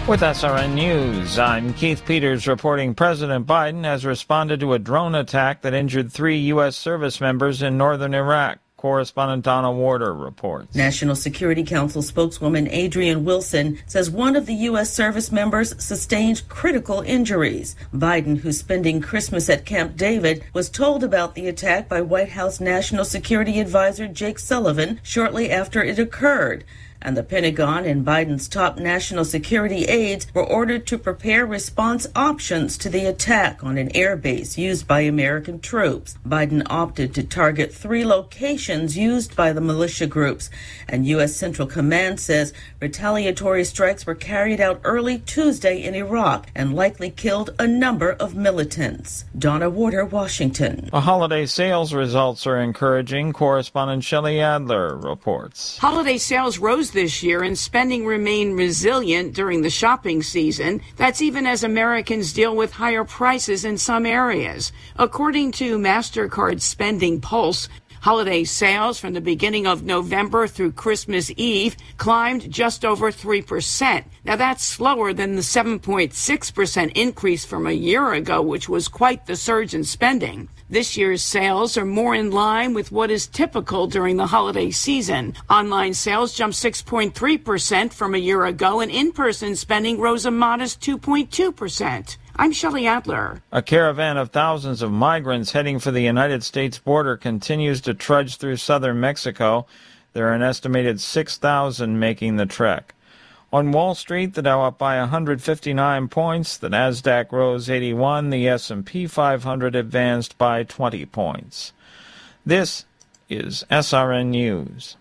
With SRN News, I'm Keith Peters reporting President Biden has responded to a drone attack that injured 3 U.S. service members in northern Iraq. Correspondent Donna Warder reports. National Security Council spokeswoman Adrienne Wilson says one of the U.S. service members sustained critical injuries. Biden, who's spending Christmas at Camp David, was told about the attack by White House National Security Advisor Jake Sullivan shortly after it occurred. And the Pentagon and Biden's top national security aides were ordered to prepare response options to the attack on an air base used by American troops. Biden opted to target 3 locations used by the militia groups, and U.S. Central Command says retaliatory strikes were carried out early Tuesday in Iraq and likely killed a number of militants. Donna Warder, Washington. The holiday sales results are encouraging. Correspondent Shelley Adler reports. Holiday sales rose this year and spending remained resilient during the shopping season. That's even as Americans deal with higher prices in some areas. According to MasterCard Spending Pulse, holiday sales from the beginning of November through Christmas Eve climbed just over 3%. Now that's slower than the 7.6% increase from a year ago, which was quite the surge in spending. This year's sales are more in line with what is typical during the holiday season. Online sales jumped 6.3% from a year ago, and in-person spending rose a modest 2.2%. I'm Shelley Adler. A caravan of thousands of migrants heading for the United States border continues to trudge through southern Mexico. There are an estimated 6,000 making the trek. On Wall Street, the Dow up by 159 points, the Nasdaq rose 81, the S&P 500 advanced by 20 points. This is SRN News.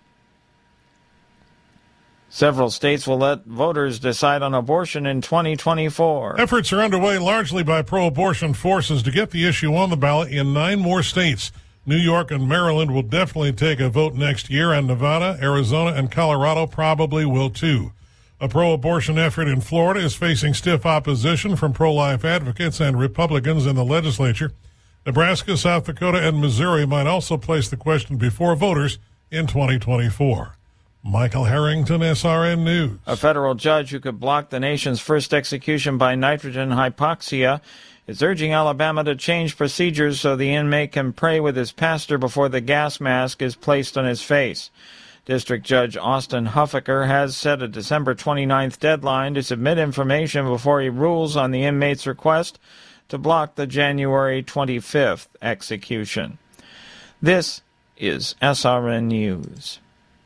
Several states will let voters decide on abortion in 2024. Efforts are underway largely by pro-abortion forces to get the issue on the ballot in 9 more states. New York and Maryland will definitely take a vote next year, and Nevada, Arizona, and Colorado probably will too. A pro-abortion effort in Florida is facing stiff opposition from pro-life advocates and Republicans in the legislature. Nebraska, South Dakota, and Missouri might also place the question before voters in 2024. Michael Harrington, SRN News. A federal judge who could block the nation's first execution by nitrogen hypoxia is urging Alabama to change procedures so the inmate can pray with his pastor before the gas mask is placed on his face. District Judge Austin Huffaker has set a December 29th deadline to submit information before he rules on the inmate's request to block the January 25th execution. This is SRN News.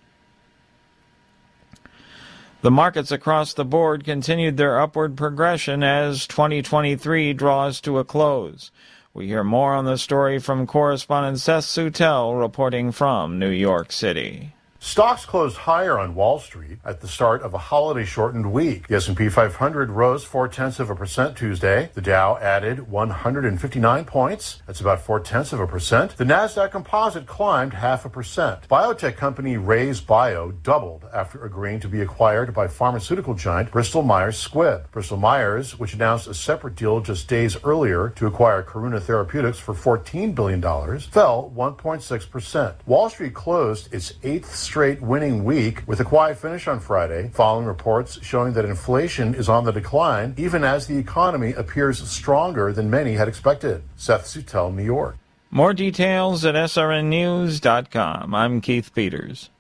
The markets across the board continued their upward progression as 2023 draws to a close. We hear more on the story from correspondent Seth Sutel reporting from New York City. Stocks closed higher on Wall Street at the start of a holiday-shortened week. The S&P 500 rose 0.4% Tuesday. The Dow added 159 points. That's about 0.4%. The Nasdaq Composite climbed 0.5%. Biotech company Rayze Bio doubled after agreeing to be acquired by pharmaceutical giant Bristol Myers Squibb. Bristol Myers, which announced a separate deal just days earlier to acquire Karuna Therapeutics for $14 billion, fell 1.6%. Wall Street closed its 8th straight winning week with a quiet finish on Friday, following reports showing that inflation is on the decline, even as the economy appears stronger than many had expected. Seth Sutel, New York. More details at srnnews.com. I'm Keith Peters.